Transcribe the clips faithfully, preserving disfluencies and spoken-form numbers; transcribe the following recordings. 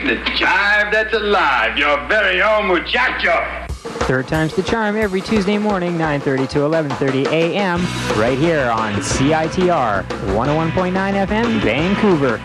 The jive that's alive, your very own muchacho. Third time's the charm every Tuesday morning, nine thirty to eleven thirty a.m. right here on C I T R one oh one point nine F M, Vancouver.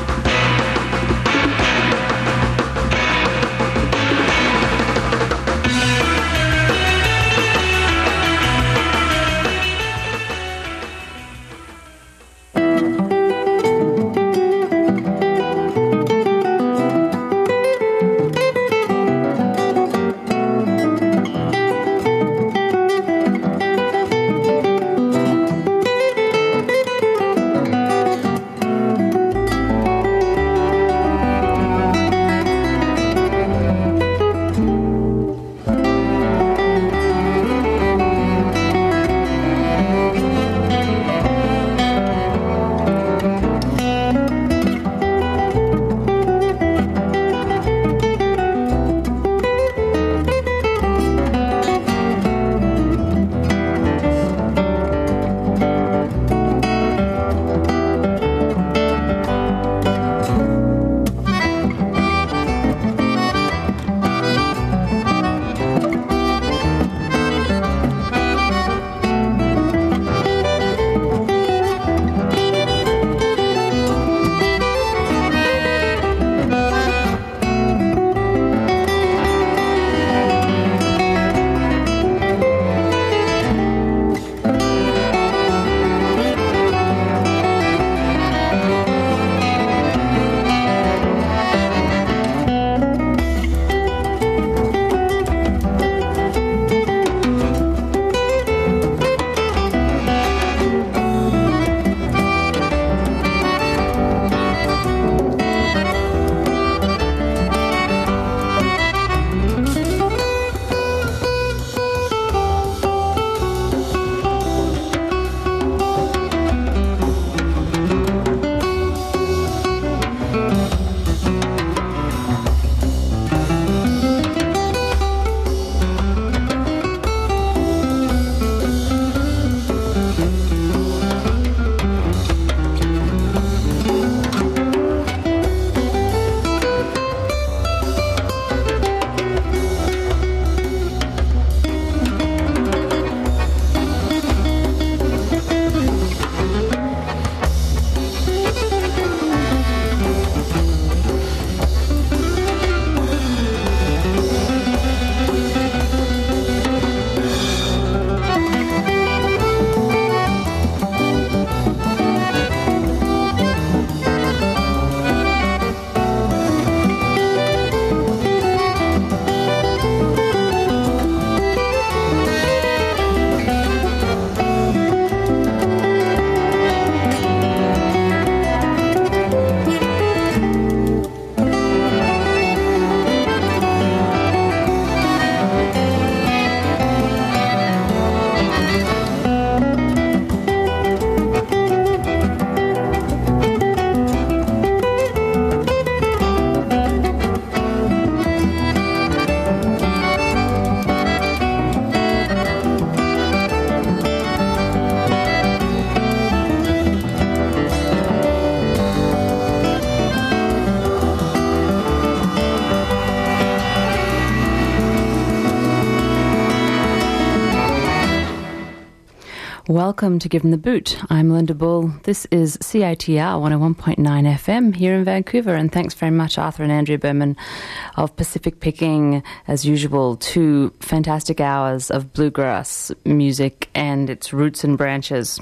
Welcome to Given the Boot. I'm Linda Bull. This is C I T R one oh one point nine F M here in Vancouver, and thanks very much Arthur and Andrea Berman of Pacific Picking, as usual, two fantastic hours of bluegrass music and its roots and branches.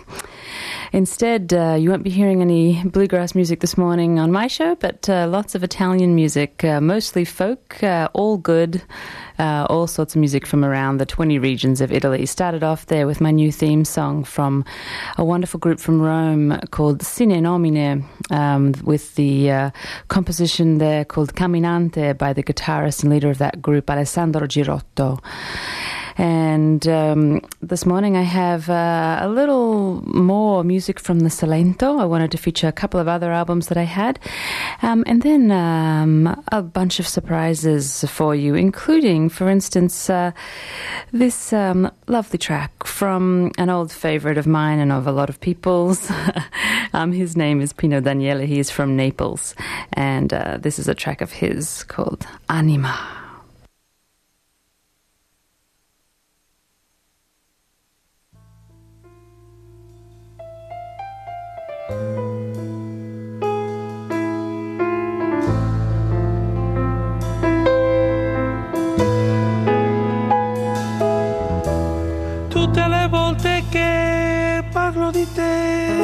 Instead, uh, you won't be hearing any bluegrass music this morning on my show, but uh, lots of Italian music, uh, mostly folk, uh, all good, uh, all sorts of music from around the twenty regions of Italy. Started off there with my new theme song from a wonderful group from Rome called Sine Nomine, um, with the uh, composition there called Camminante by the guitarist and leader of that group, Alessandro Girotto. And um, this morning I have uh, a little more music from the Salento. I wanted to feature a couple of other albums that I had. Um, and then um, a bunch of surprises for you, including, for instance, uh, this um, lovely track from an old favorite of mine and of a lot of people's. um, his name is Pino Daniele. He is from Naples. And uh, this is a track of his called Anima. Tutte le volte che parlo di te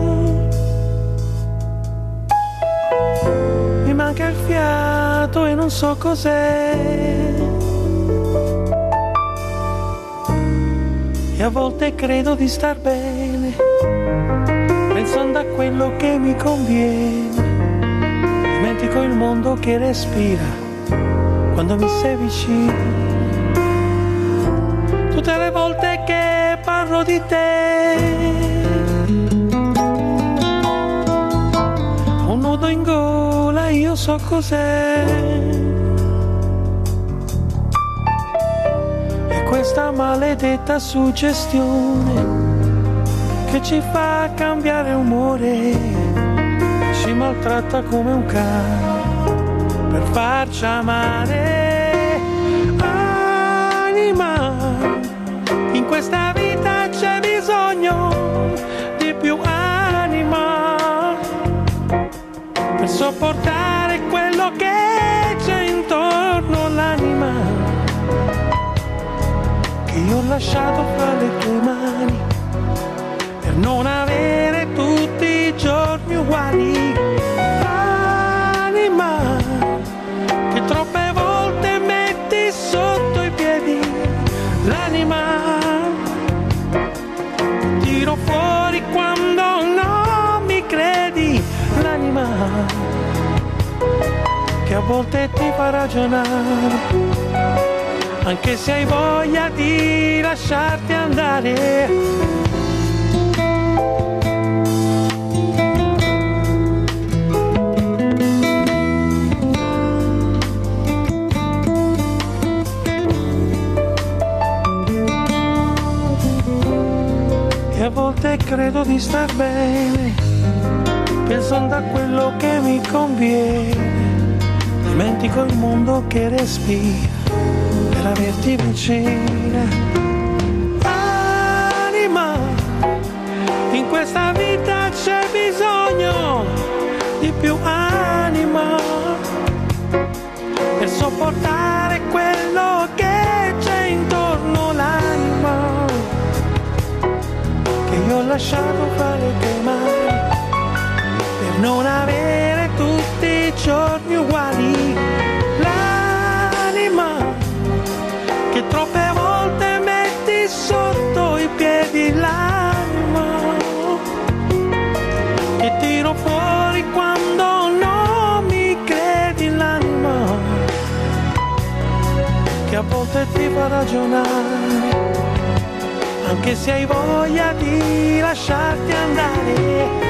mi manca il fiato e non so cos'è, e a volte credo di star bene pensando a quello che mi conviene, dimentico il mondo che respira quando mi sei vicino. Tutte le volte che parlo di te ho un nodo in gola, io so cos'è, è questa maledetta suggestione che ci fa cambiare umore, ci maltratta come un cane per farci amare. Anima, in questa vita c'è bisogno di più anima per sopportare quello che c'è intorno, l'anima che io ho lasciato fra le tue mani per non avere tutti i giorni uguali. Anima che troppe volte metti sotto i piedi, l'anima che tiro fuori quando non mi credi, l'anima che a volte ti fa ragionare anche se hai voglia di lasciarti andare. A volte credo di star bene pensando a quello che mi conviene, dimentico il mondo che respira per averti vicina. Anima, in questa vita c'è bisogno di più anima per sopportare quello che c'è intorno, l'anima io ho lasciato fare le tue mani per non avere tutti i giorni uguali, l'anima che troppe volte metti sotto i piedi, l'anima che tiro fuori quando non mi credi, l'anima che a volte ti fa ragionare anche se hai voglia di lasciarti andare.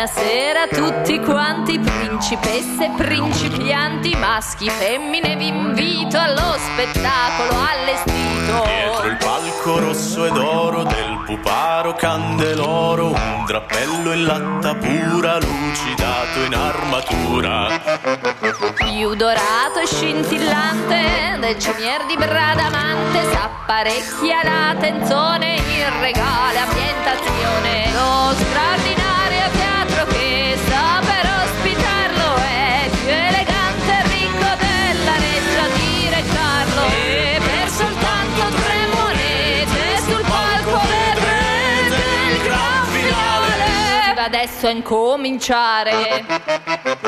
buona sera a tutti quanti, principesse, principianti, maschi, femmine, vi invito allo spettacolo allestito. Dietro il palco rosso ed oro del puparo candeloro, un drappello in latta pura, lucidato in armatura. Più dorato e scintillante del cimier di Bradamante, s'apparecchia la tenzone in regale ambientazione. Lo straordinario teatro che sta per ospitarlo è più elegante e ricco della reggia di Re Carlo. E per soltanto tre monete sul palco vedrete il gran finale. Si va adesso a incominciare.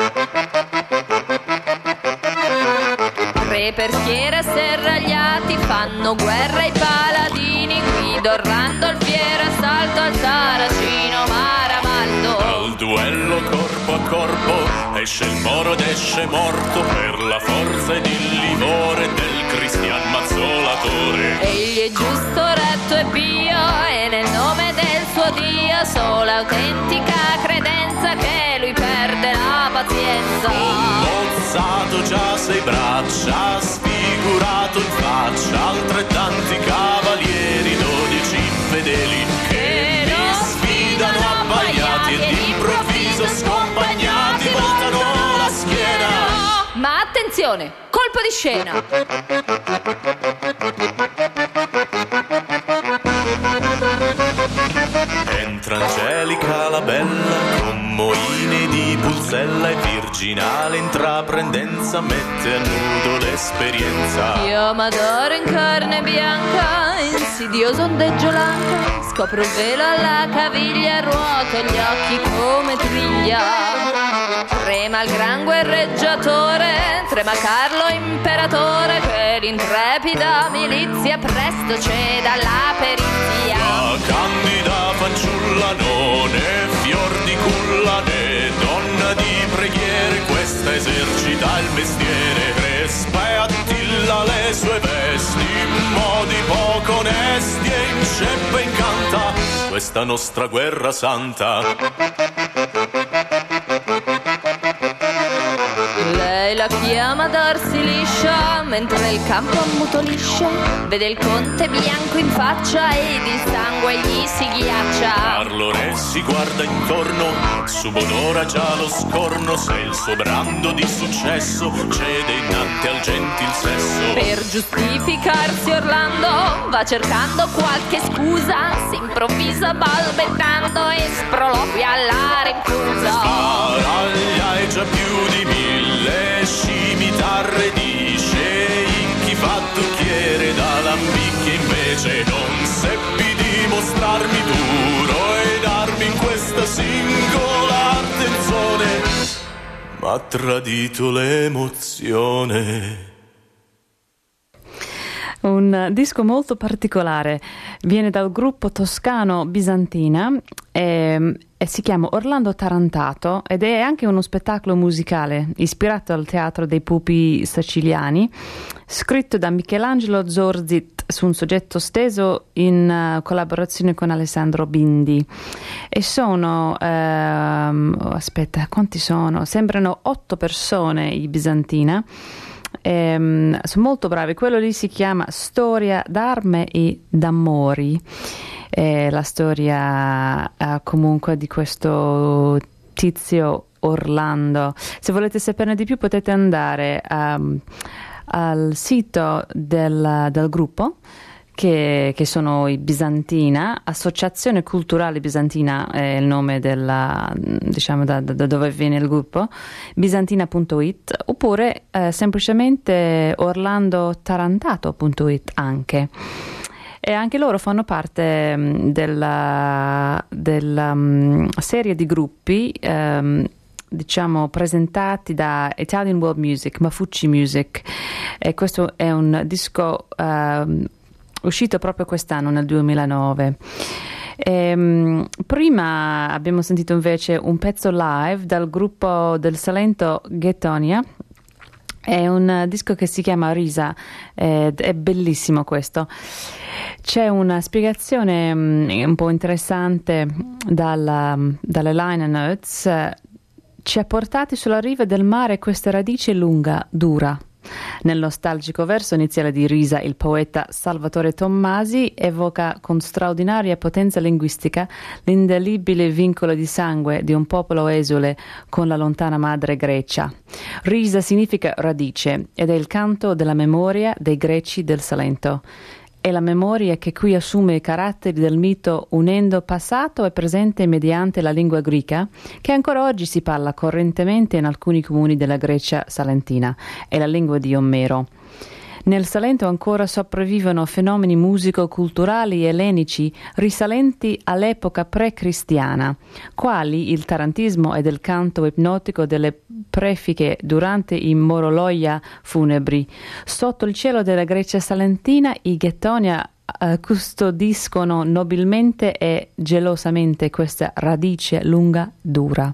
Re per schiera serragliati fanno guerra ai paladini, guida Orlando al fiero assalto al saracino Maramaldo. Al duello corpo a corpo esce il moro ed esce morto per la forza ed il livore del cristian mazzolatore. Egli è giusto, retto e pio e nel nome del suo Dio sola autentica credenza che lui perde la pazienza. Mozzato già sei braccia, sfigurato in faccia altrettanti cavalieri, dodici infedeli che mi sfidano abbagliati ed improvviso scompagnati voltano la schiena. Ma attenzione, colpo di scena. Entra Angelica la bella con moine di pulsella e virginale intraprendenza mette a nudo l'esperienza. Io m'adoro in carne bianca, insidioso ondeggio l'anca, scopro il velo alla caviglia, ruoto gli occhi come triglia. Trema il gran guerreggiatore, trema Carlo imperatore, che l'intrepida milizia presto ceda alla perizia. La candida fanciulla non è fior di culla né donna di preghiere, questa esercita il mestiere. Crespa e attilla le sue vesti in modi poco onesti e inceppa e incanta questa nostra guerra santa. Lei la chiama darsi liscia, mentre il campo ammutolisce, vede il conte bianco in faccia ed il sangue gli si ghiaccia. Carlo Re si guarda intorno, subodora già lo scorno, se il suo brando di successo cede innanzi al gentil sesso. Per giustificarsi Orlando va cercando qualche scusa, si improvvisa balbettando e sproloquia alla rinfusa. Sparaglia e già più di mille scimitarre dice, in chi fattucchiere da lambicchie invece non seppi dimostrarmi duro e darmi in questa singola attenzione, m'ha tradito l'emozione. Un disco molto particolare, viene dal gruppo toscano Bizantina e, e si chiama Orlando Tarantato ed è anche uno spettacolo musicale ispirato al teatro dei pupi siciliani, scritto da Michelangelo Zorzit su un soggetto steso in uh, collaborazione con Alessandro Bindi. E sono, ehm, aspetta, quanti sono? Sembrano otto persone i Bizantina. Ehm, sono molto bravi. Quello lì si chiama Storia d'arme e d'amori, è la storia eh, comunque di questo tizio Orlando. Se volete saperne di più potete andare um, al sito del, del gruppo Che, che sono i Bizantina, Associazione Culturale Bizantina è il nome della, diciamo da, da dove viene il gruppo, bizantina punto it, oppure eh, semplicemente orlando tarantato punto it anche. E anche loro fanno parte um, della, della um, serie di gruppi um, diciamo presentati da Italian World Music, Mafucci Music, e questo è un disco um, uscito proprio quest'anno nel duemilanove. Ehm, prima abbiamo sentito invece un pezzo live dal gruppo del Salento Ghettonia. È un disco che si chiama Risa ed è bellissimo questo. C'è una spiegazione um, un po' interessante dalla, dalle liner notes. Ci ha portati sulla riva del mare questa radice lunga, dura. Nel nostalgico verso iniziale di Risa, il poeta Salvatore Tommasi evoca con straordinaria potenza linguistica l'indelebile vincolo di sangue di un popolo esule con la lontana madre Grecia. Risa significa radice ed è il canto della memoria dei greci del Salento. È la memoria che qui assume i caratteri del mito unendo passato e presente mediante la lingua greca, che ancora oggi si parla correntemente in alcuni comuni della Grecia salentina, è la lingua di Omero. Nel Salento ancora sopravvivono fenomeni musico-culturali ellenici risalenti all'epoca pre-cristiana, quali il tarantismo ed il canto ipnotico delle prefiche durante i moroloia funebri. Sotto il cielo della Grecia salentina i Ghettonia uh, custodiscono nobilmente e gelosamente questa radice lunga dura.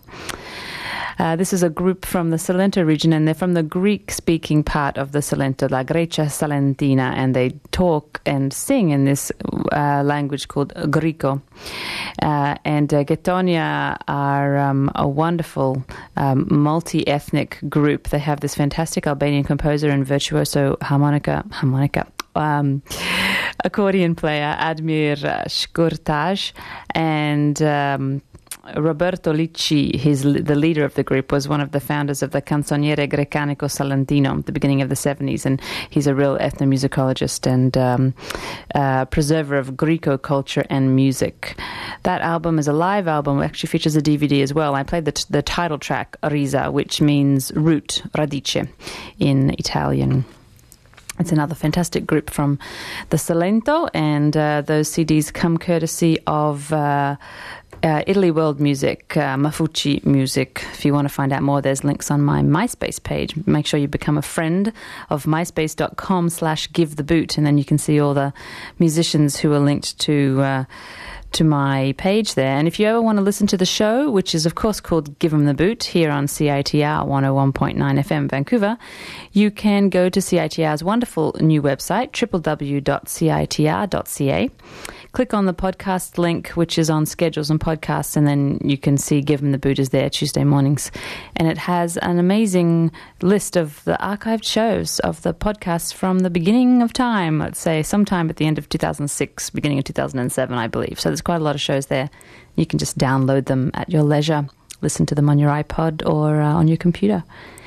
Uh, this is a group from the Salento region, and they're from the Greek-speaking part of the Salento, La Grecia Salentina, and they talk and sing in this uh, language called Greco. Uh, and uh, Ghettonia are um, a wonderful um, multi-ethnic group. They have this fantastic Albanian composer and virtuoso harmonica, harmonica um, accordion player, Admir Shkurtaj, and Um, Roberto Licci, he's the leader of the group, was one of the founders of the Canzoniere Grecanico Salentino at the beginning of the seventies, and he's a real ethnomusicologist and um, uh, preserver of Greco culture and music. That album is a live album, it actually features a D V D as well. I played the, t- the title track, Risa, which means root, radice, in Italian. It's another fantastic group from the Salento, and uh, those C Ds come courtesy of uh, uh, Italy World Music, uh, Mafucci Music. If you want to find out more, there's links on my MySpace page. Make sure you become a friend of myspace.com slash give the boot, and then you can see all the musicians who are linked to uh, to my page there. And if you ever want to listen to the show, which is of course called Give 'em the Boot here on C I T R one oh one point nine F M Vancouver, you can go to C I T R's wonderful new website, w w w dot c i t r dot c a. Click on the podcast link, which is on schedules and podcasts, and then you can see Give 'em the Boot is there Tuesday mornings. And it has an amazing list of the archived shows of the podcasts from the beginning of time, let's say sometime at the end of two thousand six, beginning of two thousand seven, I believe. So there's quite a lot of shows there. You can just download them at your leisure, listen to them on your iPod or uh, on your computer.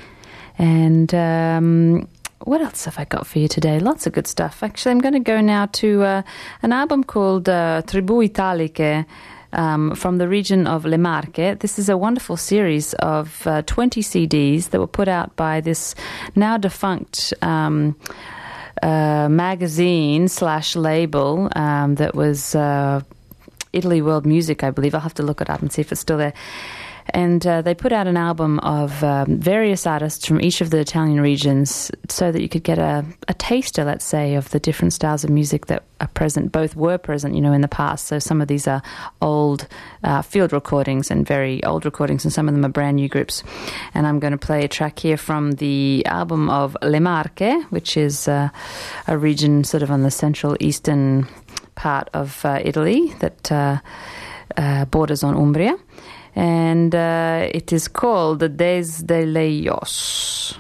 And um, what else have I got for you today? Lots of good stuff. Actually, I'm going to go now to uh, an album called uh, Tribù Italiche, um, from the region of Le Marche. This is a wonderful series of uh, twenty C Ds that were put out by this now defunct um, uh, magazine slash label um, that was uh, Italy World Music, I believe. I'll have to look it up and see if it's still there. And uh, they put out an album of um, various artists from each of the Italian regions so that you could get a, a taster, let's say, of the different styles of music that are present, both were present, you know, in the past. So some of these are old uh, field recordings and very old recordings, and some of them are brand new groups. And I'm going to play a track here from the album of Le Marche, which is uh, a region sort of on the central eastern part of uh, Italy that uh, uh, borders on Umbria. And uh, it is called Des de Leios.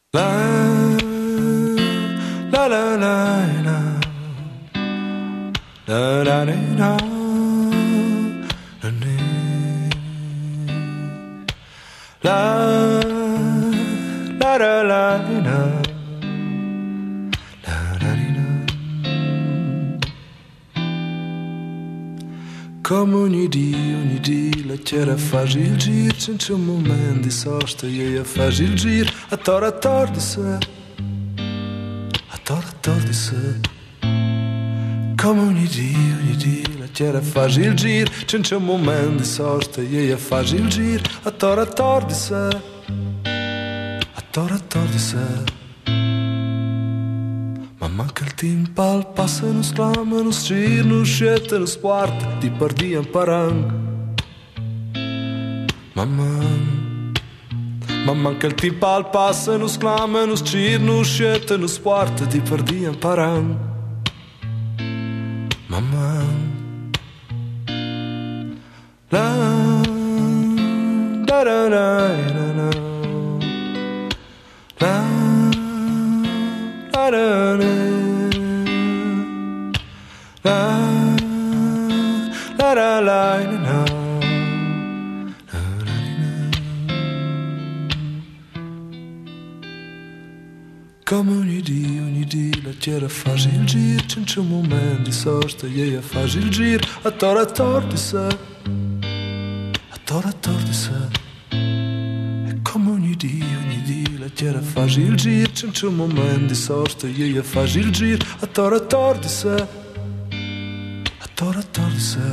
La la la la la la la la la la la la la. Come ogni dì, ogni dì la chiara fa il giro, senza un momento di sosta, io fa il giro, a tor a tor di sé, a tor a tor di sé. Come ogni dì, ogni dì la chiara fa il giro, senza un momento di sosta, io fa il giro, a tor a tor di sé, a tor a tor di sé. Ma manca il timpal, passano, sclamano, stirano, scettano, squarta, ti perdi un parang. Mamma, ma manca il timpal, passano, sclamano, stirano, scettano, squarta, ti perdi un parang. Mamma, la, la, la, la, la, la, la. La la la la la la. Come ogni dì, ogni dì la chiara fa il giro, senza un momento di sosta, io fa il giro, a tor a tor di sé, a tor a tor di sé. Come ogni dì, ogni dì la chiara fa il giro, senza un momento di sosta, io fa il giro, a tor a tor di sé, a tor a tor di sé.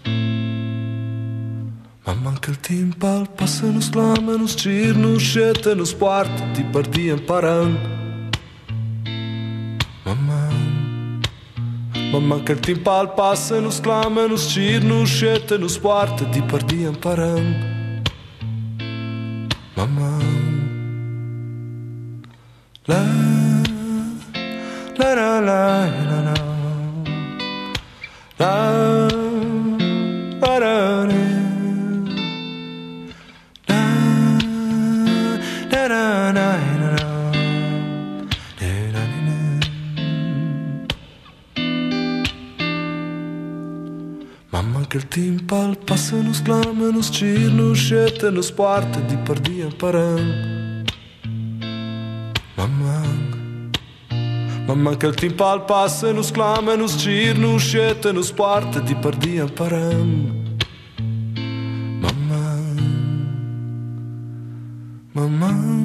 Ma manca il timpal, passano, sclamano, stirano, scettano, squarta, ti perdi un parang. Mamma, ma manca il timpal, passano, sclamano, stirano, scettano, squarta, ti perdi un parang. Mamma, la la la la la la la la la la mamma che il timpal, passano, sclamano, stirano, scettano, squarta, ti perdi un parang. Mamma, mamma che il timpal, passano, sclamano, stirano, scettano, squarta, ti perdi un parang. Mamma, mamma.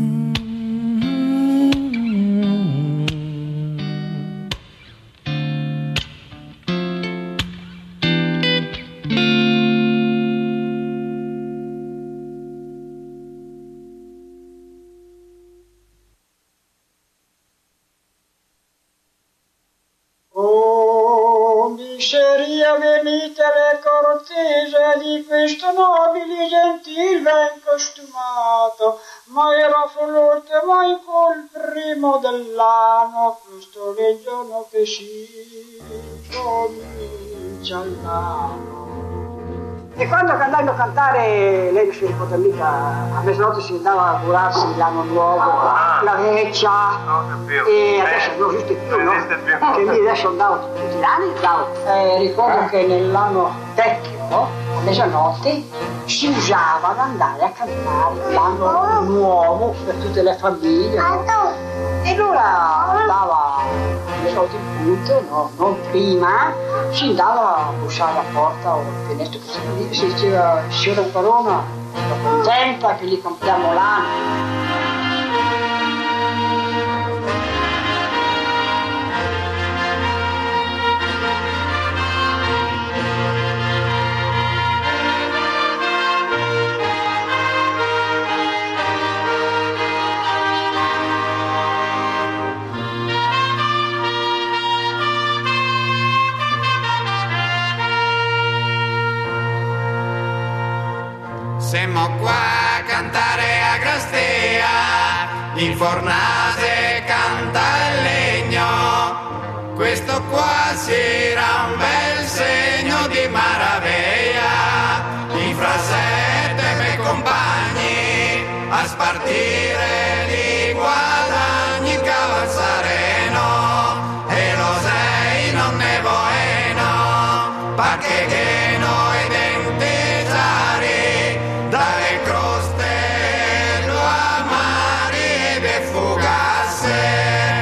Venite le cortese di questo nobile gentil ben costumato, ma era forte mai col primo dell'anno, questo è il giorno che si comincia l'anno. E quando andando a cantare, lei non si ricorda mica, a mezzanotte si andava a augurarsi l'anno nuovo, ah, la vecchia, no, e adesso non esiste più, no? Che lì adesso andavo tutti gli anni, andavo. Eh, ricordo eh. che nell'anno vecchio, a mezzanotte, si usava ad andare a cantare l'anno nuovo per tutte le famiglie, no? E allora andava a mezzanotte in punto, no? Non prima, si andava a bussare alla porta o al finestrino, si diceva signora Corona, sono contenta che gli compriamo l'anno. Siamo qua a cantare a Grastea, il Fornase canta il legno, questo qua sarà un bel segno di maraviglia, i frasette me compagni a spartire li guadagni. perché che noi denti sari dalle croste lo amari per fugasse.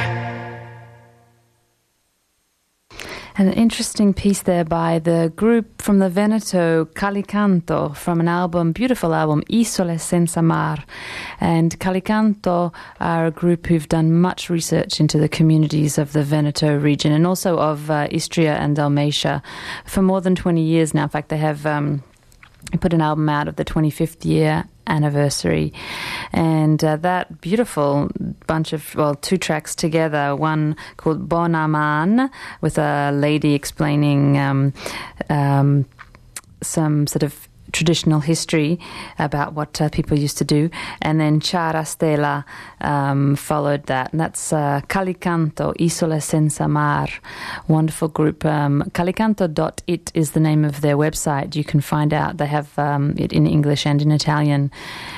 An interesting piece there by the group from the Veneto, Calicanto, from an album, beautiful album, Isole Senza Mar. And Calicanto are a group who've done much research into the communities of the Veneto region and also of uh, Istria and Dalmatia for more than twenty years now. In fact, they have um, put an album out of the twenty-fifth year anniversary, and uh, that beautiful bunch of, well, two tracks together, one called Bonaman with a lady explaining um, um, some sort of traditional history about what uh, people used to do, and then Cara Stella um, followed that, and that's uh, Calicanto, Isole Senza Mar, wonderful group. um, calicanto dot it is the name of their website. You can find out, they have um, it in English and in Italian,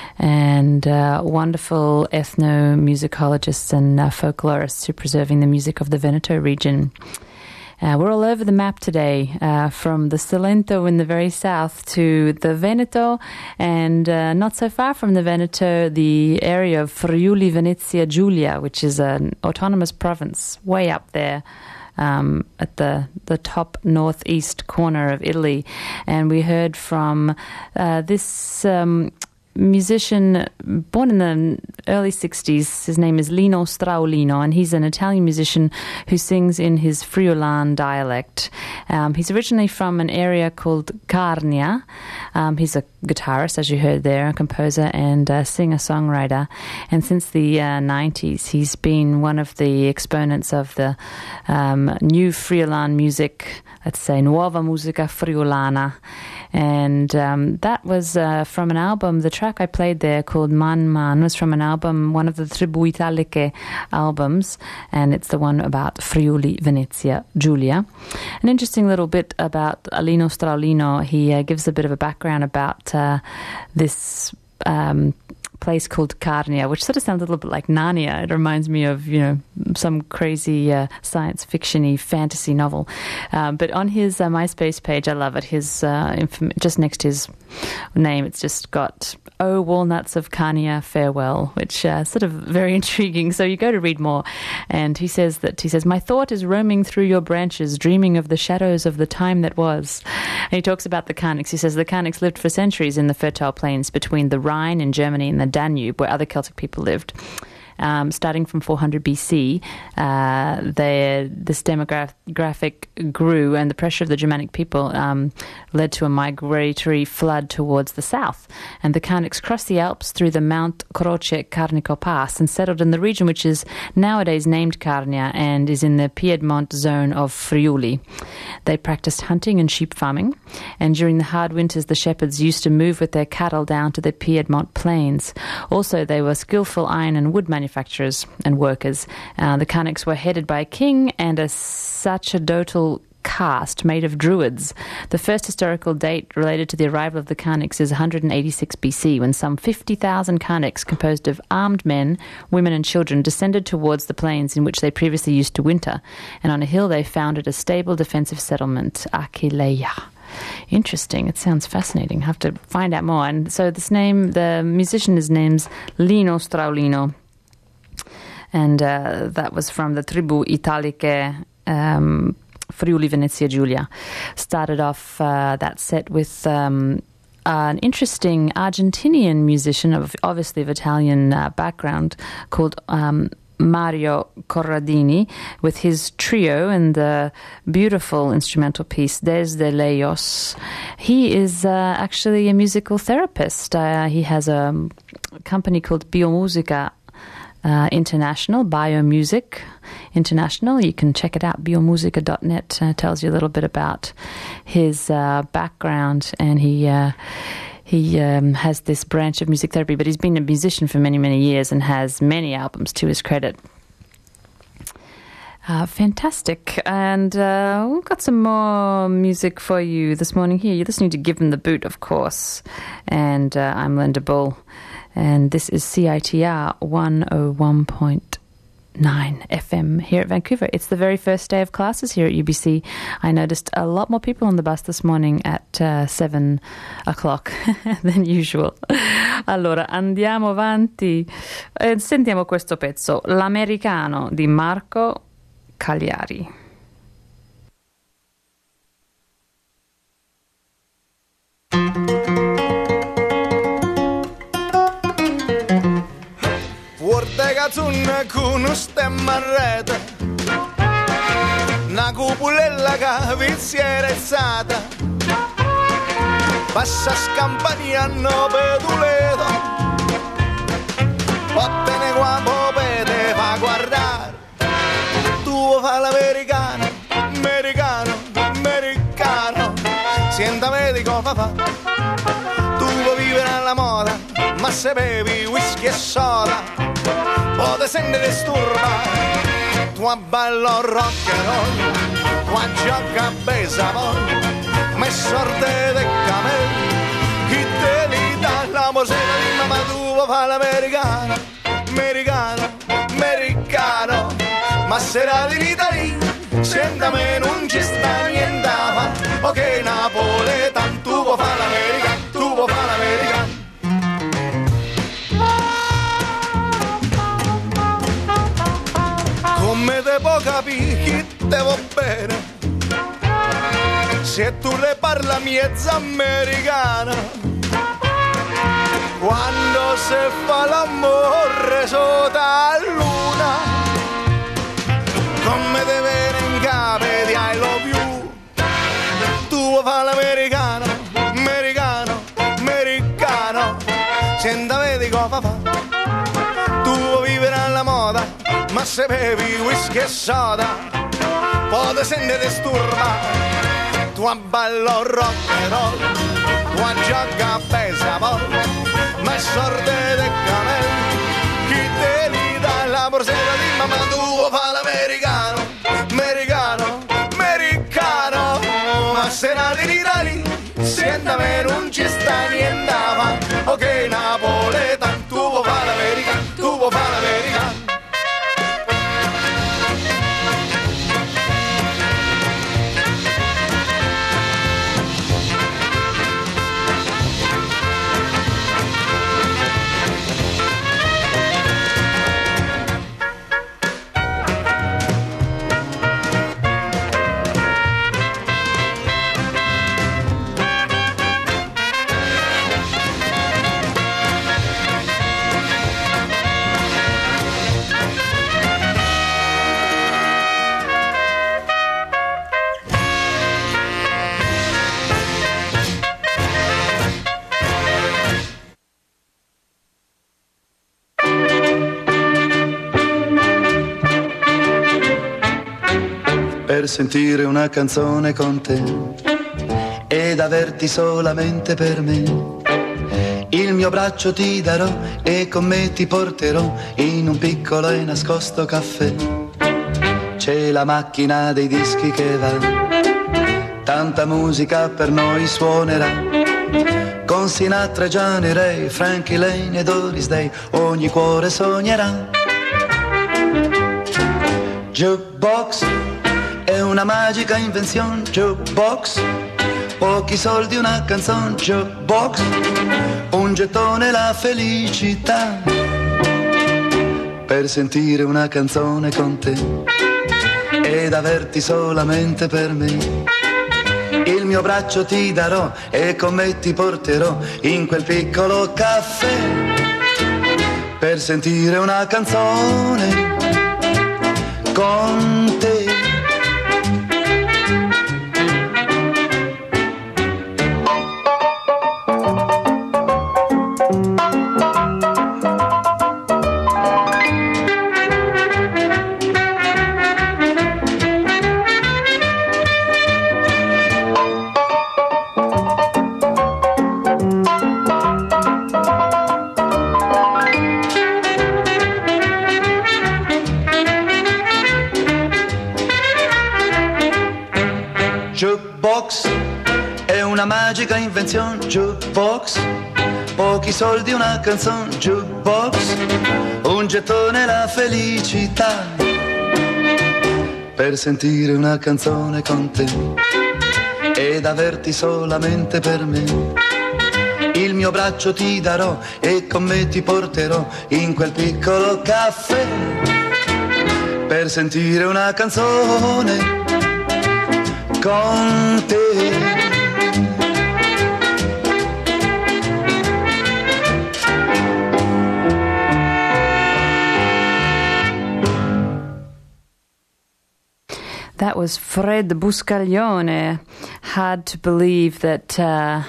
and uh, wonderful ethnomusicologists and uh, folklorists who are preserving the music of the Veneto region. Uh, we're all over the map today, uh, from the Salento in the very south to the Veneto, and uh, not so far from the Veneto, the area of Friuli Venezia Giulia, which is an autonomous province way up there um, at the, the top northeast corner of Italy. And we heard from uh, this Um, musician born in the early sixties. His name is Lino Straulino, and he's an Italian musician who sings in his Friolan dialect. Um, he's originally from an area called Carnia. Um, he's a guitarist, as you heard there, a composer and a singer-songwriter. And since the uh, nineties, he's been one of the exponents of the um, new Friolan music, let's say Nuova Musica Friulana. And um, that was uh, from an album. The track I played there called Man Man was from an album, one of the Tribù Italiche albums, and it's the one about Friuli Venezia Giulia. An interesting little bit about Lino Straulino. He uh, gives a bit of a background about uh, this um place called Carnia, which sort of sounds a little bit like Narnia. It reminds me of, you know, some crazy uh, science fiction-y fantasy novel. Um, but on his uh, MySpace page, I love it, his uh, inform- just next to his name, it's just got, "Oh, walnuts of Carnia, farewell," which uh, sort of very intriguing. So you go to read more, and he says that, he says, "My thought is roaming through your branches, dreaming of the shadows of the time that was." And he talks about the Carnics. He says the Carnics lived for centuries in the fertile plains between the Rhine in Germany and the Danube, where other Celtic people lived. Um, starting from four hundred B C, uh, they, this demographic grew, and the pressure of the Germanic people um, led to a migratory flood towards the south. And the Carnics crossed the Alps through the Mount Croce Carnico Pass and settled in the region which is nowadays named Carnia and is in the Piedmont zone of Friuli. They practiced hunting and sheep farming, and during the hard winters the shepherds used to move with their cattle down to the Piedmont plains. Also, they were skillful iron and wood manufacturers manufacturers and workers. Uh, the Carnics were headed by a king and a sacerdotal caste made of druids. The first historical date related to the arrival of the Carnics is one hundred eighty-six B C, when some fifty thousand Carnics, composed of armed men, women and children, descended towards the plains in which they previously used to winter, and on a hill they founded a stable defensive settlement, Aquileia. Interesting. It sounds fascinating. I have to find out more. And so this name, the musician, his name's Lino Straulino, and uh, that was from the Tribù Italiche, um, Friuli Venezia Giulia. Started off uh, that set with um, an interesting Argentinian musician, of obviously of Italian uh, background, called um, Mario Corradini, with his trio and the beautiful instrumental piece Desde Lejos. He is uh, actually a musical therapist. Uh, he has a company called Biomusica Uh, International, Biomusic International. You can check it out. biomusica dot net uh, tells you a little bit about his uh, background, and he uh, he um, has this branch of music therapy, but he's been a musician for many, many years and has many albums to his credit. Uh, fantastic. And uh, we've got some more music for you this morning here. You're listening to Give 'em the Boot, of course. And uh, I'm Linda Bull. And this is C I T R one oh one point nine F M here at Vancouver. It's the very first day of classes here at U B C. I noticed a lot more people on the bus this morning at uh, seven o'clock than usual. Allora, andiamo avanti. Eh, sentiamo questo pezzo, L'americano di Marco Cagliari. Forte cazzuna con un stemma a rete, una cupolella che vizziera alzata, passa scampania no peduleto, vattene qua popete fa guardare, tu fa l'americano, americano, americano, sienta medico fa fa, tu vuoi vivere alla moda, ma se bevi whisky e soda, poi se ne disturba, tu ballo rock and roll, tu gioca a baseball, ma è sorte de camelli, chi te li dà la mosera di mamma tua fa l'americano, americano, americano, ma sera di Italia, senta me non ci sta niente fa, ok napoletano, tu vuoi fa l'americano, tu vuoi fa l'americano. Come te può capire chi te va bene se tu le parla miezza americana, quando si fa l'amore sotto la luna, come te viene in capo di I love you, tu vuoi fa l'americano, americano, americano, senta vedi cosa fa, tu vuoi vivere alla moda, ma se bevi whisky e soda, poi se ne disturba, tu a ballo rock and roll, tu a gioca a baseball, ma è sorte de camelli, chi te li dà la borsetta di mamma tua fa l'americano, americano, americano, ma se nati in Italia, senta me non ci sta niente fa, ok napoletano, tu vuoi fa l'americano, tu vuoi fa l'americano. Per sentire una canzone con te ed averti solamente per me, il mio braccio ti darò e con me ti porterò in un piccolo e nascosto caffè. C'è la macchina dei dischi che va, tanta musica per noi suonerà, con Sinatra, Johnny Ray, Frankie Lane e Doris Day ogni cuore sognerà. Jukebox è una magica invenzione, jukebox, pochi soldi una canzone, jukebox, un gettone la felicità, per sentire una canzone con te ed averti solamente per me. Il mio braccio ti darò e con me ti porterò in quel piccolo caffè, per sentire una canzone con te. Jukebox è una magica invenzione, jukebox, pochi soldi una canzone, jukebox, un gettone la felicità, per sentire una canzone con te ed averti solamente per me. Il mio braccio ti darò e con me ti porterò in quel piccolo caffè, per sentire una canzone con te. That was Fred Buscaglione. Hard to believe that... Uh,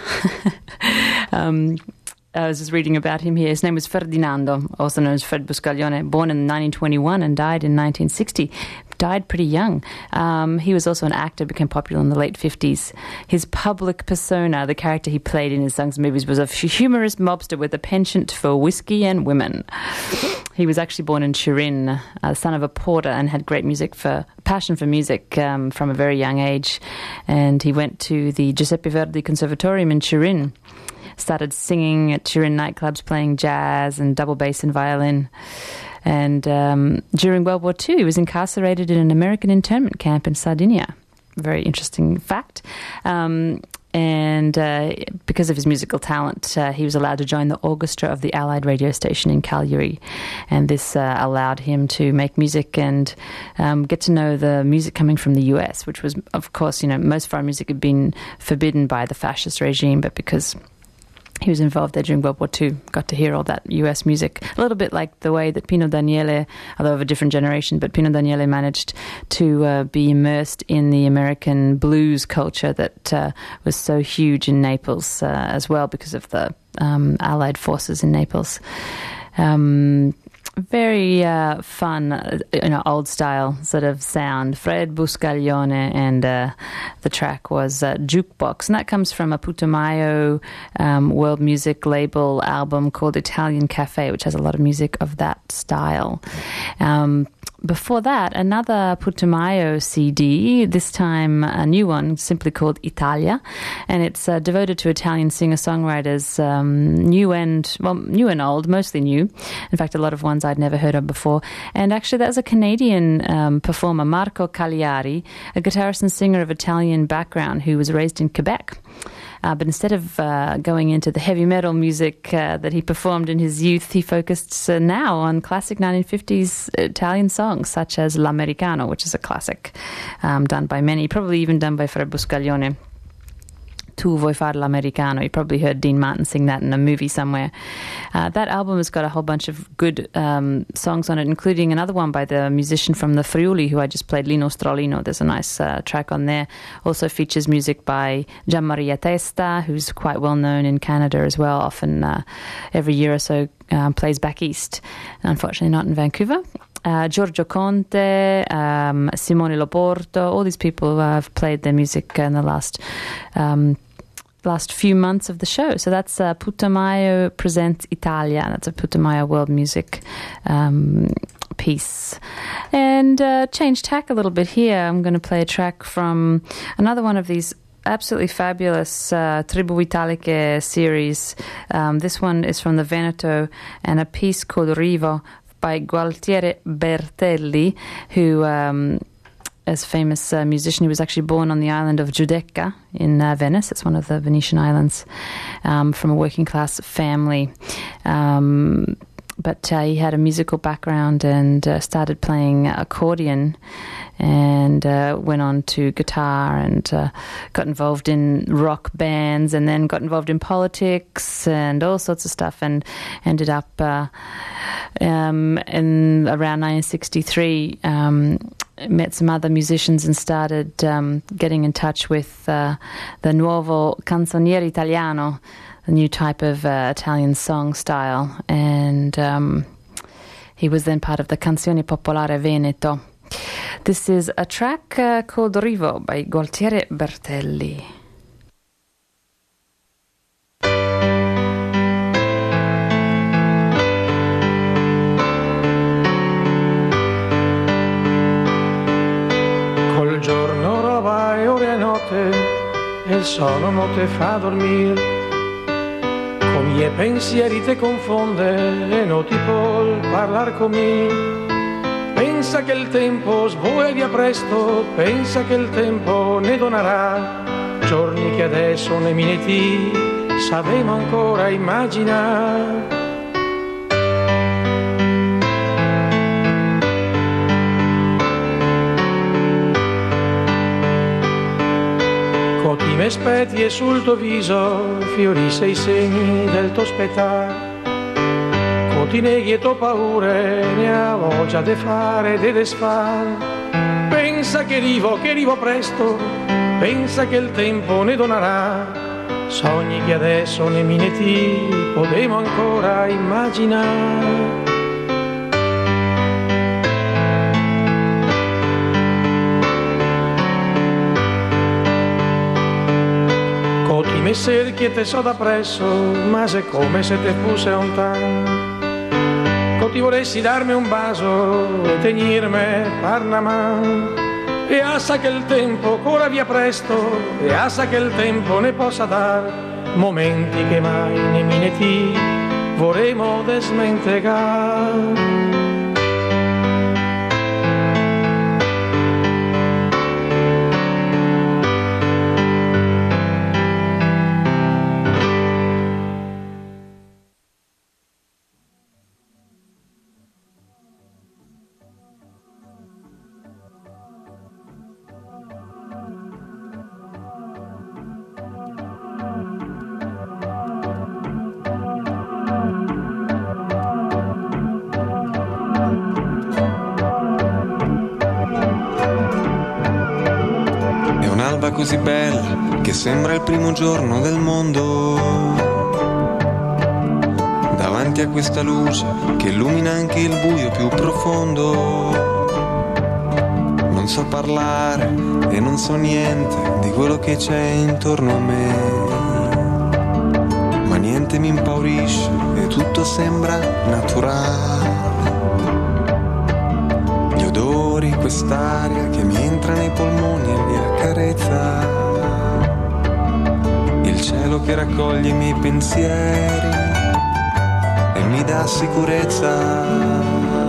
um, I was just reading about him here. His name was Ferdinando, also known as Fred Buscaglione, born in nineteen twenty-one and died in nineteen sixty. Died pretty young. Um, he was also an actor, became popular in the late fifties. His public persona, the character he played in his songs and movies, was a humorous mobster with a penchant for whiskey and women. He was actually born in Turin, uh, son of a porter, and had great music for passion for music um, from a very young age. And he went to the Giuseppe Verdi Conservatorium in Turin. Started singing at Turin nightclubs, playing jazz and double bass and violin. And um, during World War Two, he was incarcerated in an American internment camp in Sardinia. Very interesting fact. Um, and uh, because of his musical talent, uh, he was allowed to join the orchestra of the Allied radio station in Cagliari. And this uh, allowed him to make music and um, get to know the music coming from the U S, which was, of course, you know, most of our music had been forbidden by the fascist regime, but because he was involved there during World War Two, got to hear all that U S music. A little bit like the way that Pino Daniele, although of a different generation, but Pino Daniele managed to uh, be immersed in the American blues culture that uh, was so huge in Naples uh, as well because of the um, Allied forces in Naples. Um, very uh, fun, uh, you know, old style sort of sound. Fred Buscaglione, and uh, the track was uh, Jukebox, and that comes from a Putumayo um, world music label album called Italian Cafe, which has a lot of music of that style. Um, Before that, another Putumayo C D, this time a new one, simply called Italia, and it's uh, devoted to Italian singer-songwriters, um, new and, well, new and old, mostly new. In fact, a lot of ones I'd never heard of before. And actually, that was a Canadian um, performer, Marco Cagliari, a guitarist and singer of Italian background who was raised in Quebec. Uh, but instead of uh, going into the heavy metal music uh, that he performed in his youth, he focused uh, now on classic nineteen fifties Italian songs, such as L'Americano, which is a classic um, done by many, probably even done by Fred Buscaglione. Tu vuoi far l'americano? You probably heard Dean Martin sing that in a movie somewhere. Uh, that album has got a whole bunch of good um, songs on it, including another one by the musician from the Friuli who I just played, Lino Strollino. There's a nice uh, track on there. Also features music by Gian Maria Testa, who's quite well known in Canada as well. Often uh, every year or so uh, plays back east. Unfortunately not in Vancouver. Uh, Giorgio Conte, um, Simone Loporto, all these people uh, have played their music in the last um, last few months of the show. So that's uh, Putumayo Presents Italia. That's a Putumayo world music um, piece. And uh, change tack a little bit here. I'm going to play a track from another one of these absolutely fabulous uh, Tribu Italiche series. Um, this one is from the Veneto, and a piece called Rivo by Gualtieri Bertelli, who um, is a famous uh, musician. He was actually born on the island of Giudecca in uh, Venice. It's one of the Venetian islands, um, from a working class family. Um, but uh, he had a musical background and uh, started playing accordion, and uh, went on to guitar, and uh, got involved in rock bands, and then got involved in politics and all sorts of stuff, and ended up uh, um, in around nineteen sixty-three, um, met some other musicians and started um, getting in touch with uh, the Nuovo Canzoniere Italiano, a new type of uh, Italian song style, and um, he was then part of the Canzone Popolare Veneto. This is a track uh, called Rivo by Gualtieri Bertelli. Col giorno roba e ore a notte e il sonno non te fa dormire. miei pensieri te confonde e non ti può parlare con me. Pensa che il tempo svuota via presto, pensa che il tempo ne donerà giorni che adesso ne mineti sapemo ancora immaginare. Ti mi aspetti e sul tuo viso fiorisse i segni del tuo aspettare. Ti neghi e tu paure ne ha voglia di fare e di desfare. Pensa che arrivo, che arrivo presto, pensa che il tempo ne donerà sogni che adesso ne mineti potremo ancora immaginare. Coti mi cerchi e te so da presso, ma se come se te fosse lontano. Ti vorresti darmi un bacio e tegnirmi per una mano. E assa che il tempo corra via presto, e assa che il tempo ne possa dar momenti che mai ne mineti vorremmo desmentegare. Così bella che sembra il primo giorno del mondo. Davanti a questa luce che illumina anche il buio più profondo. Non so parlare e non so niente di quello che c'è intorno a me, ma niente mi impaurisce e tutto sembra naturale. Gli odori, quest'aria che mi entra nei polmoni e mi accarezza, il cielo che raccoglie i miei pensieri e mi dà sicurezza.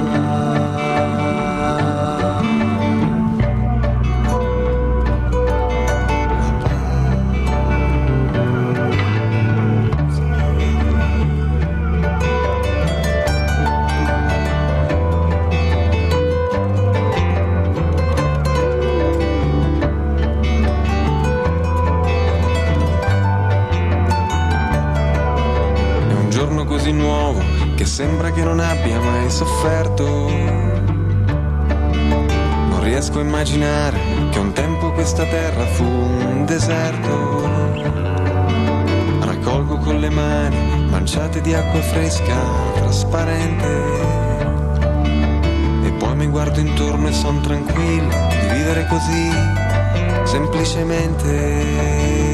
Sembra che non abbia mai sofferto. Non riesco a immaginare che un tempo questa terra fu un deserto. Raccolgo con le mani manciate di acqua fresca, trasparente, e poi mi guardo intorno e son tranquillo di vivere così, semplicemente.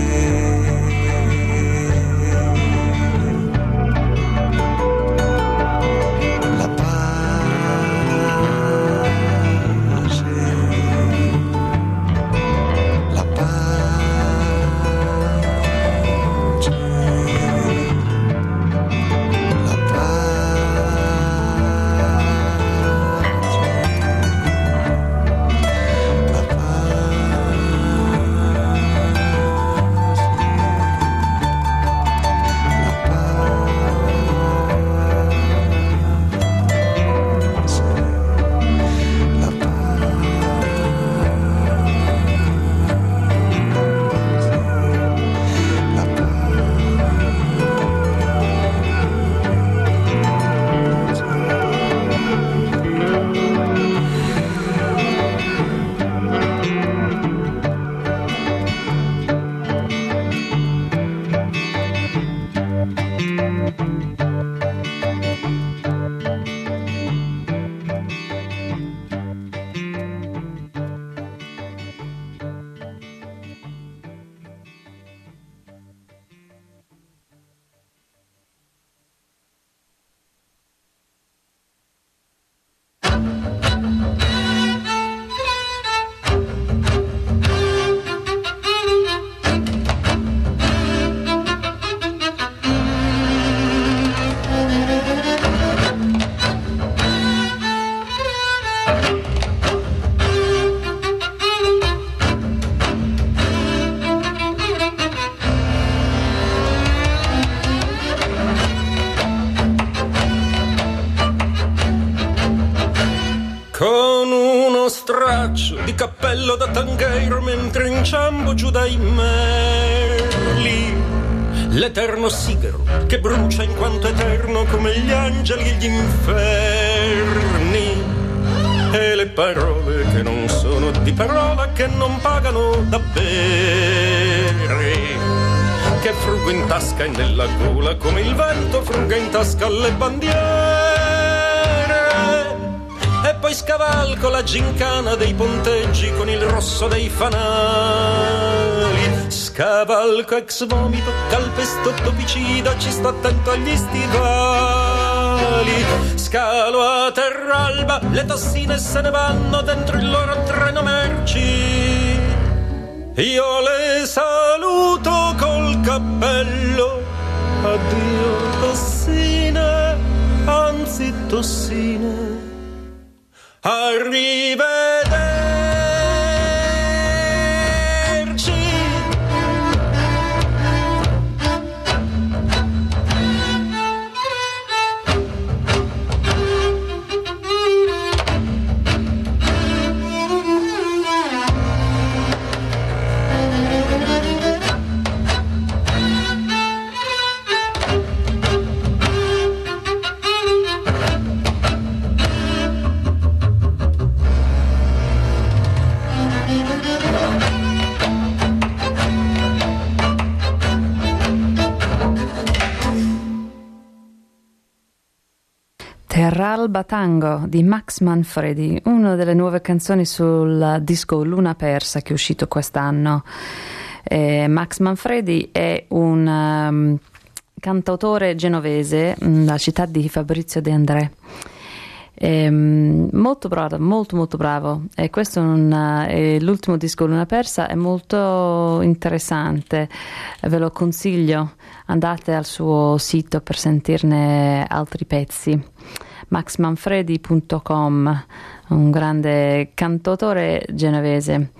cappello da tanghero mentre inciampo giù dai merli. L'eterno sigaro che brucia in quanto eterno come gli angeli e gli inferni. E le parole che non sono di parola, che non pagano da bere, che fruggo in tasca e nella gola come il vento fruga in tasca alle bandiere. E poi scavalco la gincana dei ponteggi con il rosso dei fanali. Scavalco ex vomito, calpesto topicida, ci sto attento agli stivali. Scalo a terralba, le tossine se ne vanno dentro il loro treno merci. Io le saluto col cappello, addio tossine, anzi tossine, arrivederci. Terralba Tango di Max Manfredi, una delle nuove canzoni sul disco Luna Persa che è uscito quest'anno. Eh, Max Manfredi è un um, cantautore genovese della città di Fabrizio De André. Eh, molto bravo, molto molto bravo, e questo è, un, è l'ultimo disco Luna Persa, è molto interessante, ve lo consiglio, andate al suo sito per sentirne altri pezzi, max manfredi punto com, un grande cantautore genovese.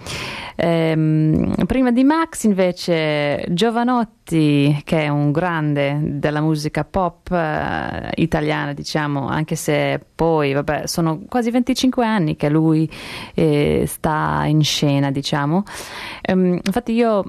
Ehm, prima di Max invece Jovanotti, che è un grande della musica pop eh, italiana, diciamo, anche se poi vabbè sono quasi venticinque anni che lui eh, sta in scena, diciamo. Ehm, infatti io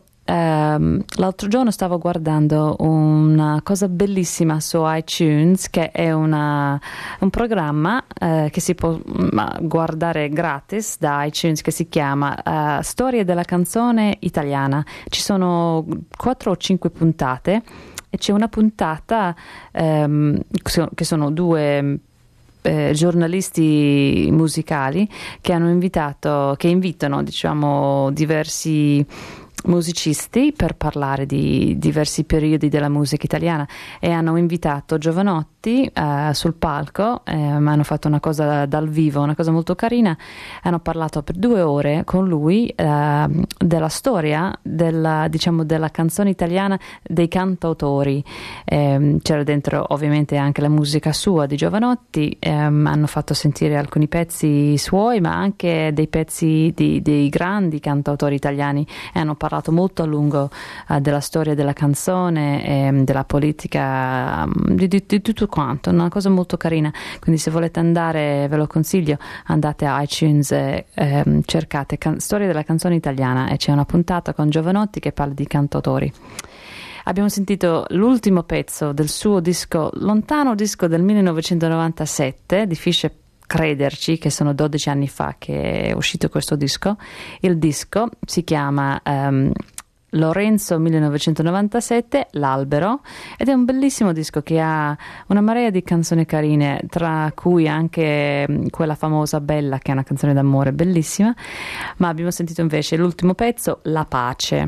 Um, l'altro giorno stavo guardando una cosa bellissima su iTunes, che è una, un programma uh, che si può guardare gratis da iTunes, che si chiama uh, Storie della canzone italiana. Ci sono quattro o cinque puntate e c'è una puntata um, che sono due Eh, giornalisti musicali che hanno invitato, che invitano, diciamo, diversi musicisti per parlare di diversi periodi della musica italiana, e hanno invitato Jovanotti eh, sul palco, eh, hanno fatto una cosa dal vivo, una cosa molto carina, hanno parlato per due ore con lui eh, della storia della, diciamo, della canzone italiana, dei cantautori. Eh, c'era dentro ovviamente anche la musica sua di Jovanotti, eh, hanno fatto sentire alcuni pezzi suoi, ma anche dei pezzi di, dei grandi cantautori italiani, e hanno parlato molto a lungo uh, della storia della canzone, e della politica, um, di, di, di tutto quanto, una cosa molto carina. Quindi se volete andare, ve lo consiglio, andate a iTunes e um, cercate can- storia della canzone italiana, e c'è una puntata con Jovanotti che parla di cantautori. Abbiamo sentito l'ultimo pezzo del suo disco, lontano disco del millenovecentonovantasette, difficile crederci che sono dodici anni fa che è uscito questo disco. Il disco si chiama um, Lorenzo millenovecentonovantasette, L'Albero, ed è un bellissimo disco che ha una marea di canzoni carine, tra cui anche quella famosa Bella, che è una canzone d'amore bellissima. Ma abbiamo sentito invece l'ultimo pezzo, La Pace,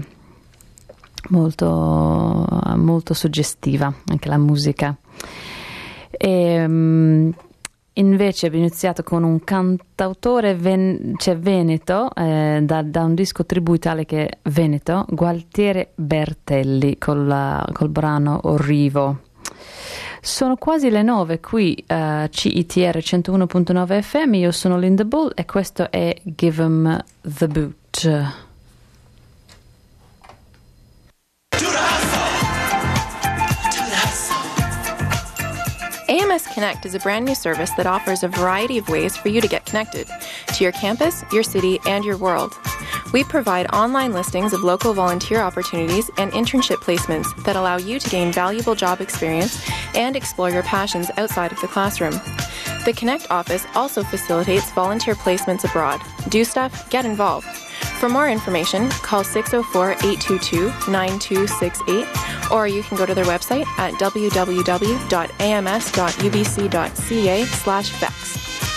molto, molto suggestiva anche la musica. E um, invece abbiamo iniziato con un cantautore ven- cioè veneto, eh, da, da un disco tributale che è veneto, Gualtiere Bertelli, col, col brano Orrivo. Sono quasi le nove qui a uh, C I T R centouno virgola nove F M, io sono Linda Bull e questo è Give 'em the Boot. A M S Connect is a brand new service that offers a variety of ways for you to get connected to your campus, your city, and your world. We provide online listings of local volunteer opportunities and internship placements that allow you to gain valuable job experience and explore your passions outside of the classroom. The Connect office also facilitates volunteer placements abroad. Do stuff, get involved. For more information, call six oh four, eight two two, nine two six eight, or you can go to their website at w w w dot a m s dot u b c dot c a slash vex.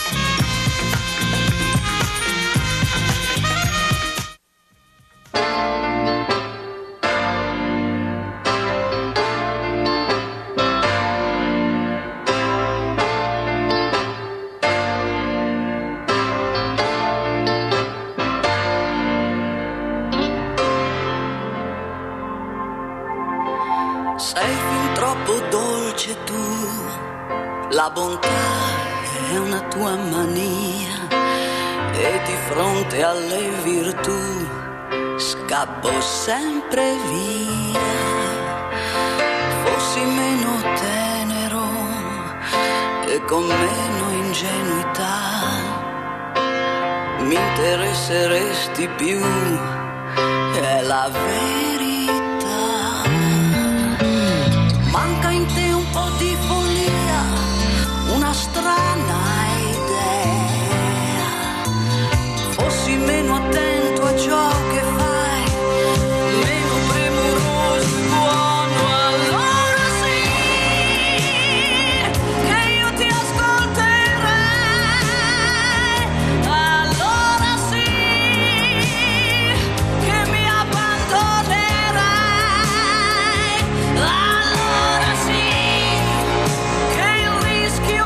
Sei fin troppo dolce tu, la bontà è una tua mania e di fronte alle virtù scappo sempre via. Fossi meno tenero e con meno ingenuità mi interesseresti più, è la verità. Manca in te un po' di follia, una strana idea. Fossi meno attento a ciò che fai, meno premuroso e buono, allora sì che io ti ascolterai, allora sì che mi abbandonerai, allora sì che il rischio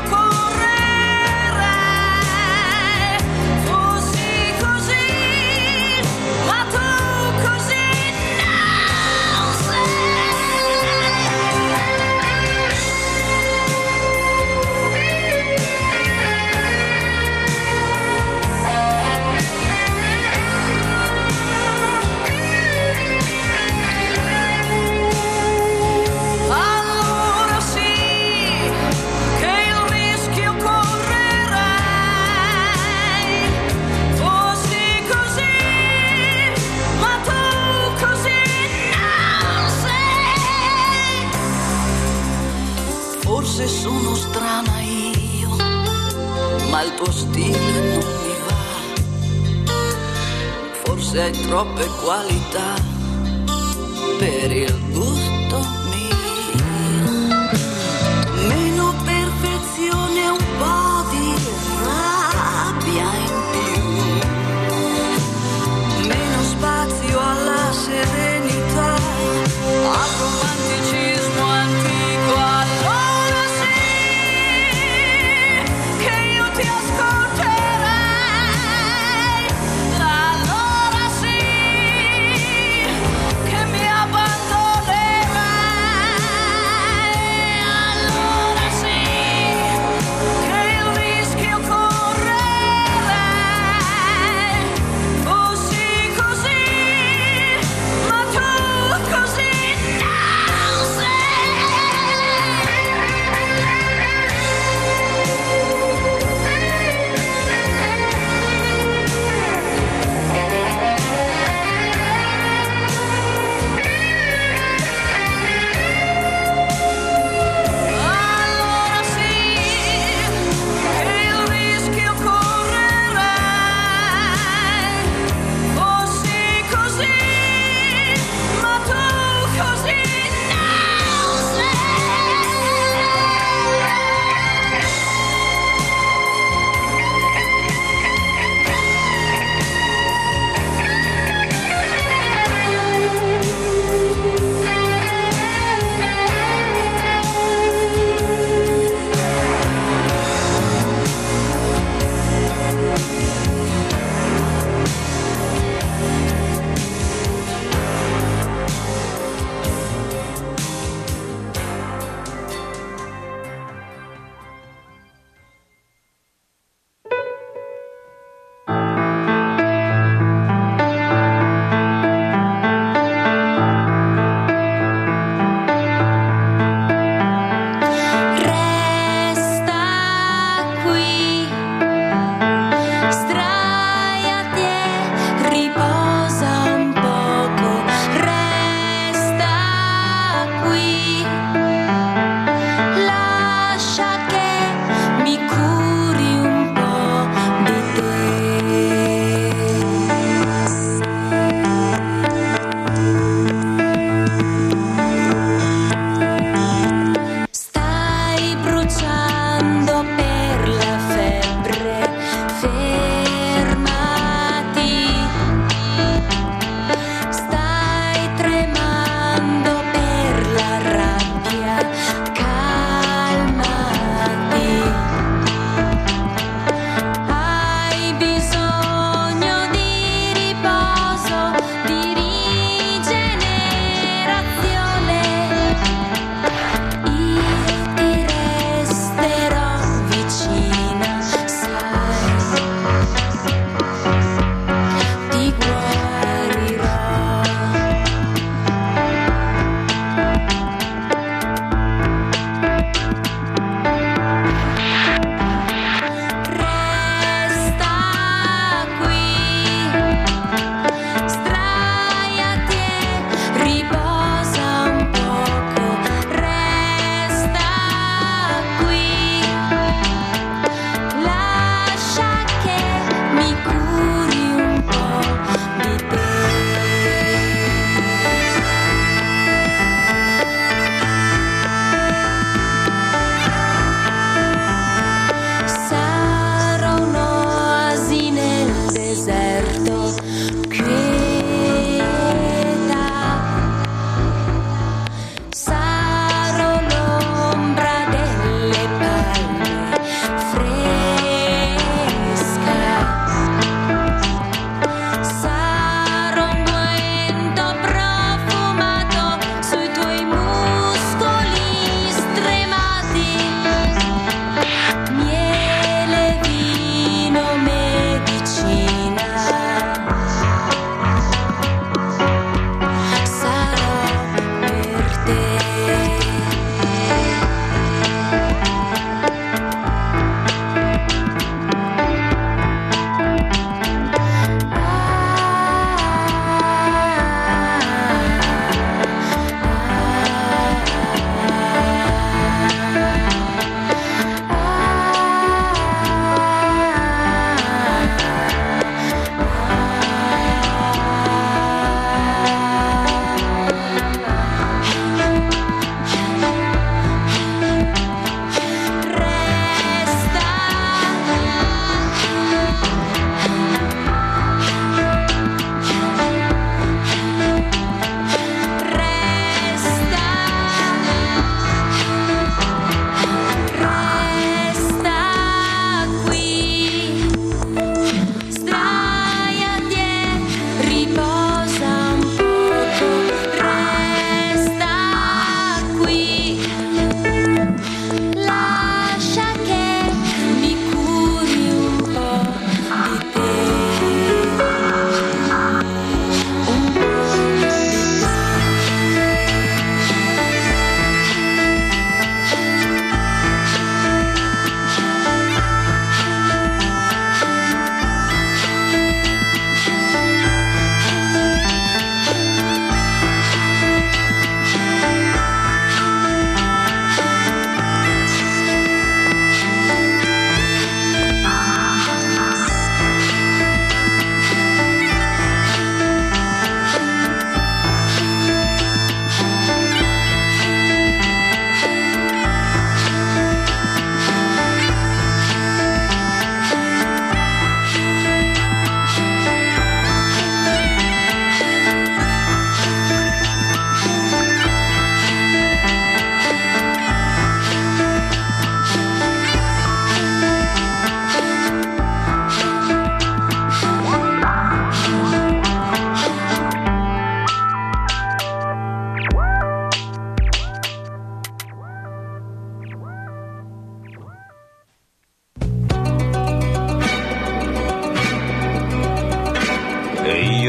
correrai. Fossi così, ma tu così non allora sì che il rischio correrai. Fossi così, ma tu così non sei. Forse sono strana io, ma il tuo stile non mi va. Forse hai troppe qualità per il gusto mio. Meno perfezione, un po' di rabbia in più, meno spazio alla serenità, al romanticismo antico, allora sì che io ti ascolterai, allora sì che mi abbandonerai.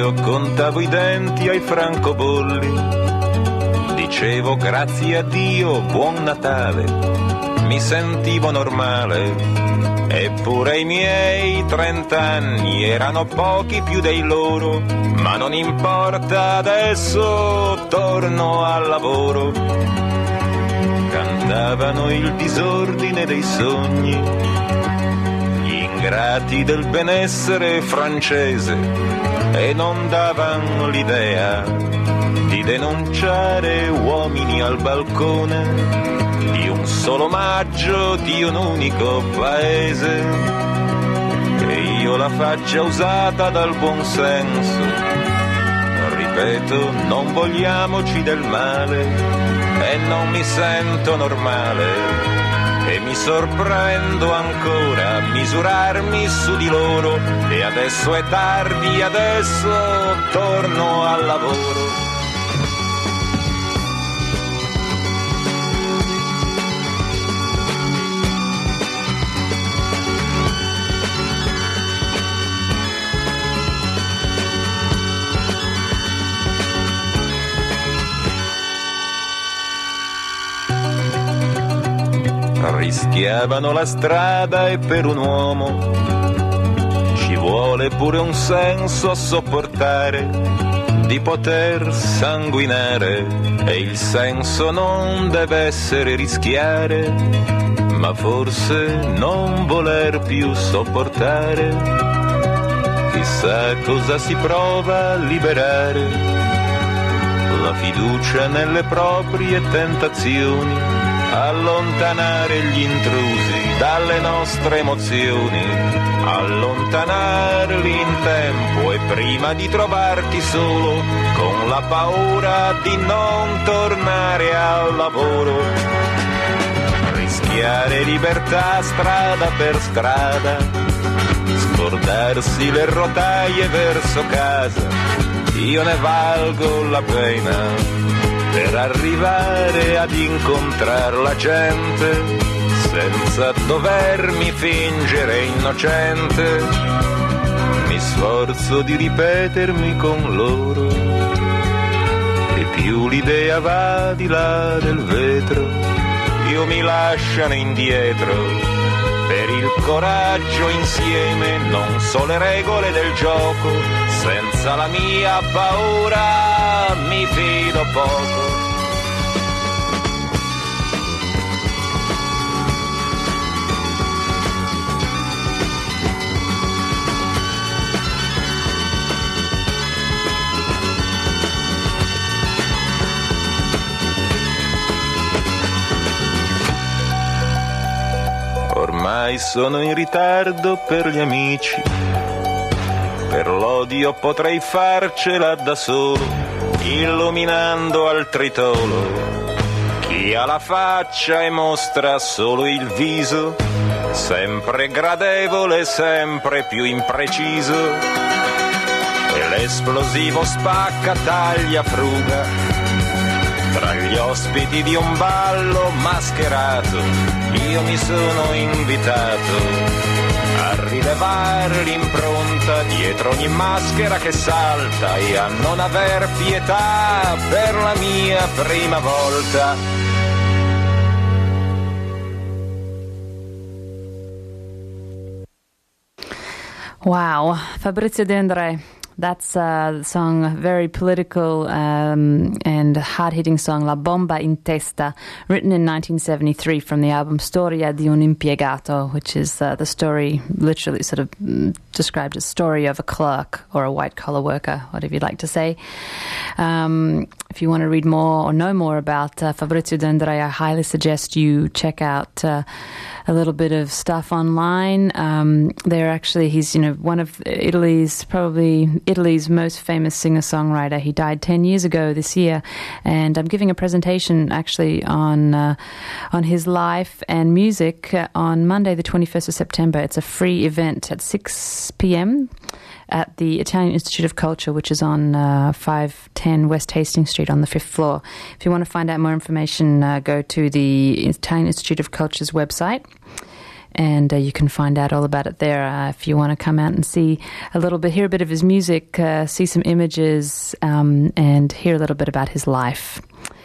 io contavo i denti ai francobolli, dicevo grazie a Dio, buon Natale, mi sentivo normale. Eppure i miei trent'anni erano pochi più dei loro, ma non importa, adesso torno al lavoro. Cantavano il disordine dei sogni, gli ingrati del benessere francese, e non davano l'idea di denunciare uomini al balcone di un solo maggio, di un unico paese. E io la faccia usata dal buon senso, ripeto, non vogliamoci del male, e non mi sento normale, e mi sorprendo ancora a misurarmi su di loro, e adesso è tardi, adesso torno al lavoro. Rischiavano la strada e per un uomo ci vuole pure un senso a sopportare di poter sanguinare, e il senso non deve essere rischiare, ma forse non voler più sopportare. Chissà cosa si prova a liberare, la fiducia nelle proprie tentazioni, allontanare gli intrusi dalle nostre emozioni, allontanarli in tempo e prima di trovarti solo con la paura di non tornare al lavoro. Rischiare libertà strada per strada, scordarsi le rotaie verso casa, io ne valgo la pena per arrivare ad incontrar la gente senza dovermi fingere innocente. Mi sforzo di ripetermi con loro, e più l'idea va di là del vetro, più mi lasciano indietro. Per il coraggio insieme non so le regole del gioco, senza la mia paura mi fido poco. Ormai sono in ritardo per gli amici, per l'odio potrei farcela da solo, illuminando al tritolo chi ha la faccia e mostra solo il viso, sempre gradevole, sempre più impreciso, e l'esplosivo spacca, taglia, fruga tra gli ospiti di un ballo mascherato. Io mi sono invitato a rilevare l'impronta dietro ogni maschera che salta, e a non aver pietà per la mia prima volta. Wow, Fabrizio De André. That's uh, the song, very political um, and hard-hitting song, La Bomba in Testa, written in nineteen seventy-three from the album Storia di un impiegato, which is uh, the story, literally sort of mm, described as story of a clerk or a white-collar worker, whatever you'd like to say. Um, if you want to read more or know more about uh, Fabrizio De André, I highly suggest you check out uh, a little bit of stuff online. Um, they're actually, he's, you know, one of Italy's, probably Italy's most famous singer-songwriter. He died ten years ago this year, and I'm giving a presentation actually on uh, on his life and music uh, on Monday the twenty-first of September. It's a free event at six p.m. at the Italian Institute of Culture, which is on uh, five ten West Hastings Street on the fifth floor. If you want to find out more information, uh, go to the Italian Institute of Culture's website. and uh, you can find out all about it there uh, if you want to come out and see a little bit, hear a bit of his music, uh, see some images, um, and hear a little bit about his life.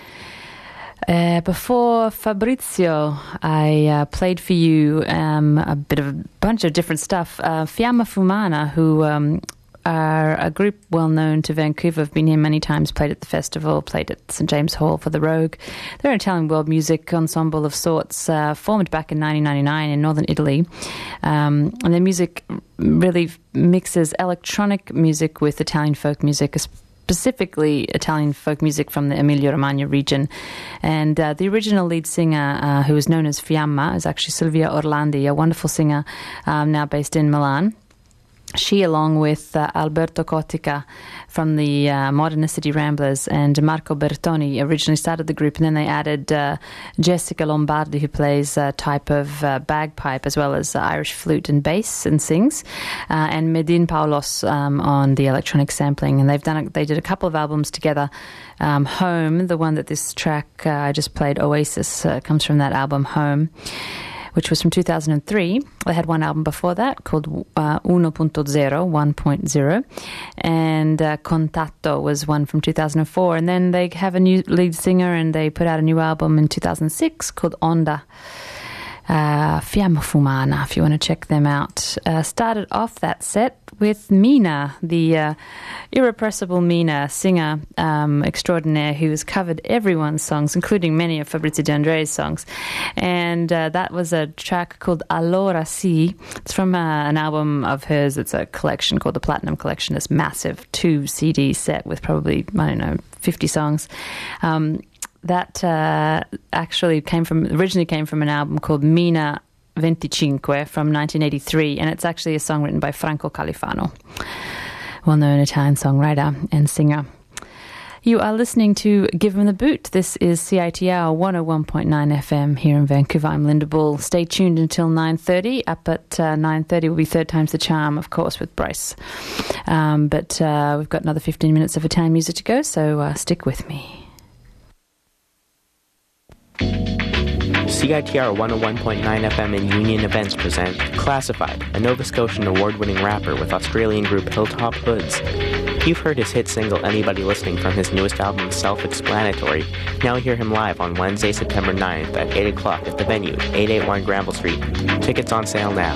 Uh, before Fabrizio, I uh, played for you um, a bit of a bunch of different stuff. Uh, Fiamma Fumana, who um, are a group well known to Vancouver, have been here many times, played at the festival, played at Saint James Hall for the Rogue. They're an Italian world music ensemble of sorts, uh, formed back in nineteen ninety-nine in northern Italy. Um, and their music really mixes electronic music with Italian folk music, specifically Italian folk music from the Emilia-Romagna region. And uh, the original lead singer, uh, who was known as Fiamma, is actually Silvia Orlandi, a wonderful singer um, now based in Milan. She, along with uh, Alberto Cotica from the uh, Modernicity Ramblers and Marco Bertoni, originally started the group, and then they added uh, Jessica Lombardi, who plays a type of uh, bagpipe as well as uh, Irish flute and bass and sings, uh, and Medin Paulos um, on the electronic sampling. And they've done a, they did a couple of albums together. Um, Home, the one that this track uh, I just played, Oasis, uh, comes from that album Home, which was from two thousand three. They had one album before that called uh, one point zero, one point zero, and uh, Contatto was one from two thousand four. And then they have a new lead singer, and they put out a new album in two thousand six called Onda. Uh, Fiamma Fumana, if you want to check them out. Uh, started off that set with Mina, the uh, irrepressible Mina, singer um, extraordinaire, who has covered everyone's songs, including many of Fabrizio De André's songs. And uh, that was a track called Allora Si. It's from uh, an album of hers. It's a collection called the Platinum Collection. It's massive, two C D set with probably, I don't know, fifty songs. Um, That uh, actually came from, originally came from an album called Mina twenty-cinque from nineteen eighty-three, and it's actually a song written by Franco Califano, well-known Italian songwriter and singer. You are listening to Give 'em the Boot. This is C I T R one oh one point nine F M here in Vancouver. I'm Linda Bull. Stay tuned until nine thirty. Up at uh, nine thirty will be Third Time's the Charm, of course, with Bryce. Um, but uh, we've got another fifteen minutes of Italian music to go, so uh, stick with me. C I T R one oh one point nine F M and Union Events present Classified, a Nova Scotian award-winning rapper with Australian group Hilltop Hoods. You've heard his hit single Anybody Listening from his newest album Self-Explanatory. Now hear him live on Wednesday, September ninth at eight o'clock at the venue, eight eighty-one Granville Street. Tickets on sale now.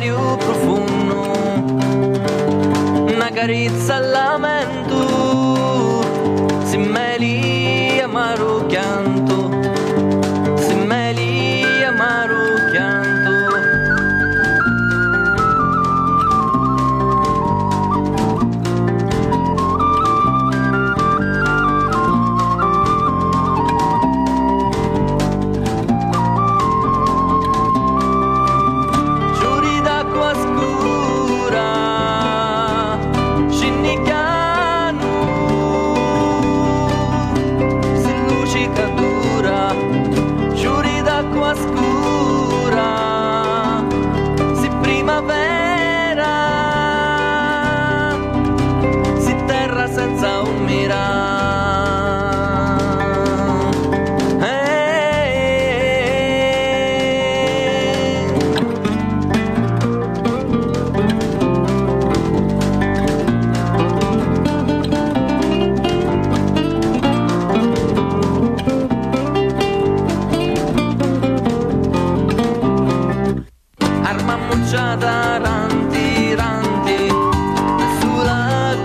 più profondo, una carezza al lamento, se me li amaro canto, se me li amaro canto. Senza un arma mucciata ranti ranti sulla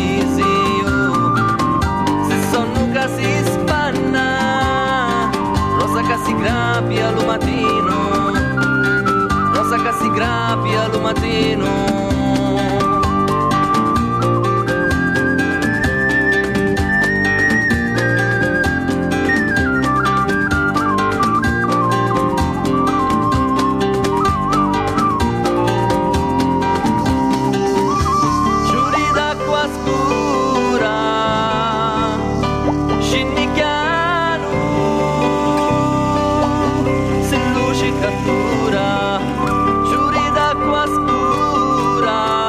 si spanna, rosa che si grappia al mattino, rosa che si grappia al mattino. Cattura, giuri d'acqua scura.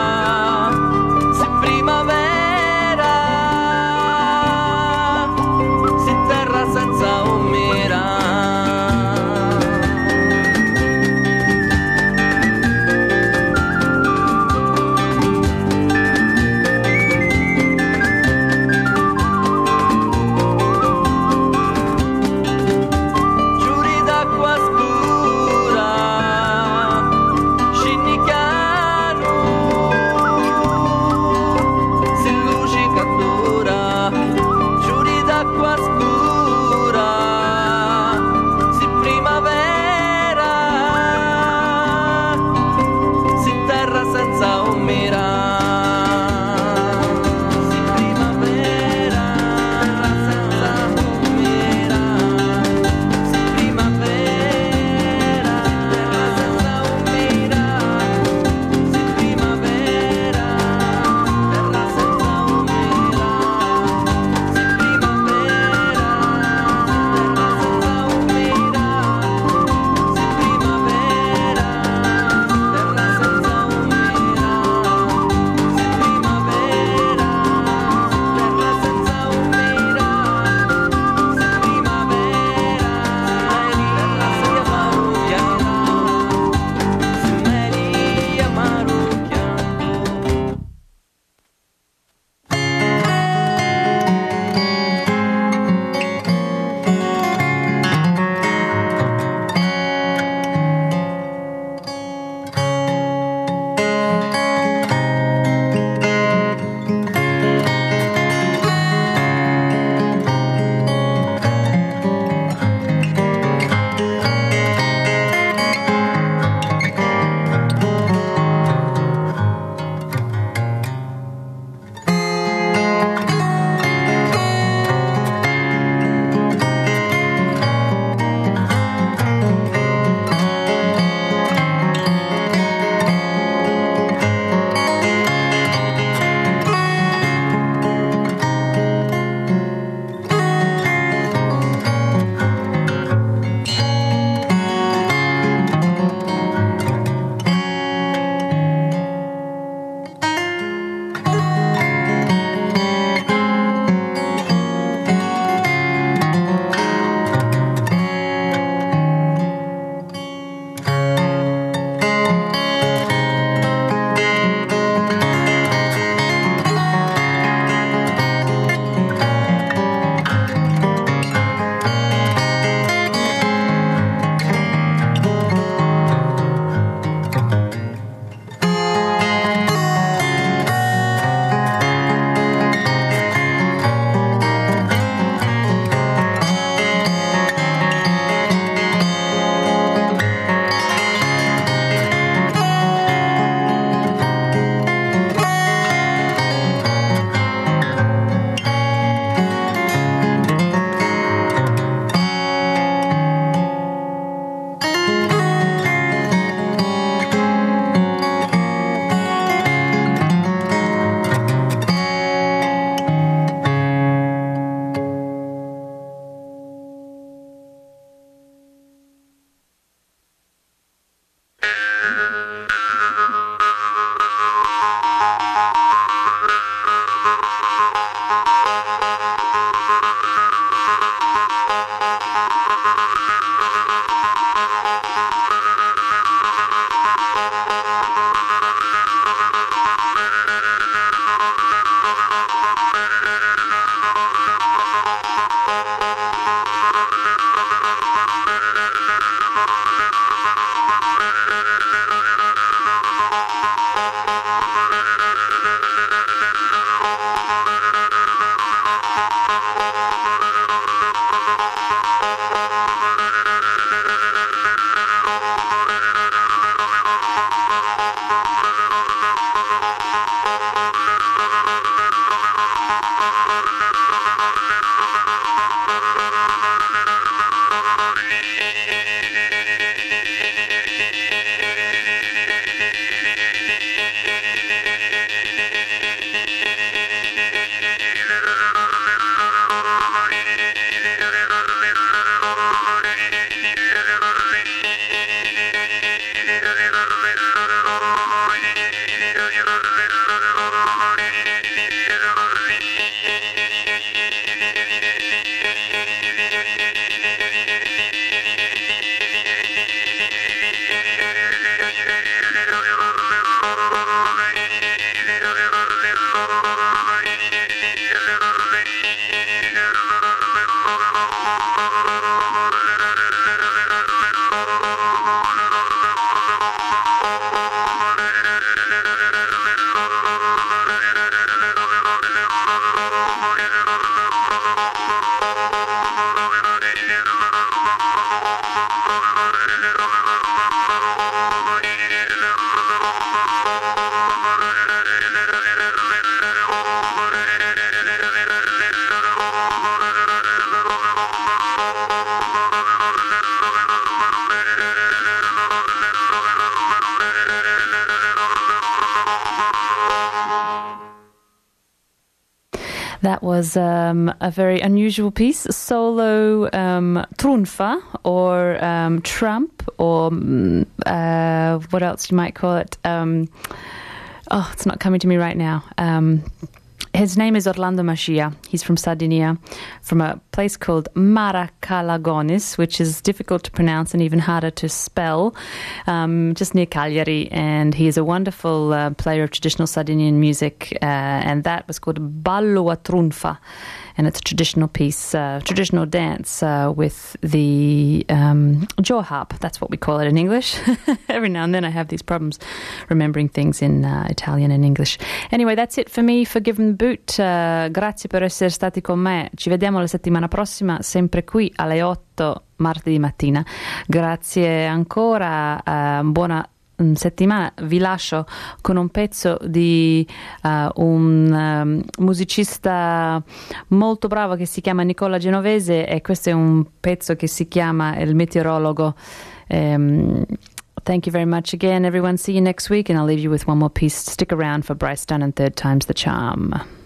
That was um, a very unusual piece, solo um, trunfa or um, trump or uh, what else you might call it. Um, oh, it's not coming to me right now. Um, his name is Orlando Mascia. He's from Sardinia, from a place called Maracalagonis, which is difficult to pronounce and even harder to spell, um, just near Cagliari. And he is a wonderful uh, player of traditional Sardinian music, uh, and that was called Ballo a Trunfa. And it's a traditional piece, uh, traditional dance uh, with the um, jaw harp. That's what we call it in English. Every now and then I have these problems remembering things in uh, Italian and English. Anyway, that's it for me for Give 'em the Boot. Uh, grazie per essere stati con me. Ci vediamo la settimana prossima, sempre qui alle otto martedì mattina. Grazie ancora, uh, buona settimana. Vi lascio con un pezzo di uh, un um, musicista molto bravo che si chiama Nicola Genovese, e questo è un pezzo che si chiama Il Meteorologo. Um, thank you very much again, everyone. See you next week, and I'll leave you with one more piece. Stick around for Bryce Dunn and Third Time's the Charm.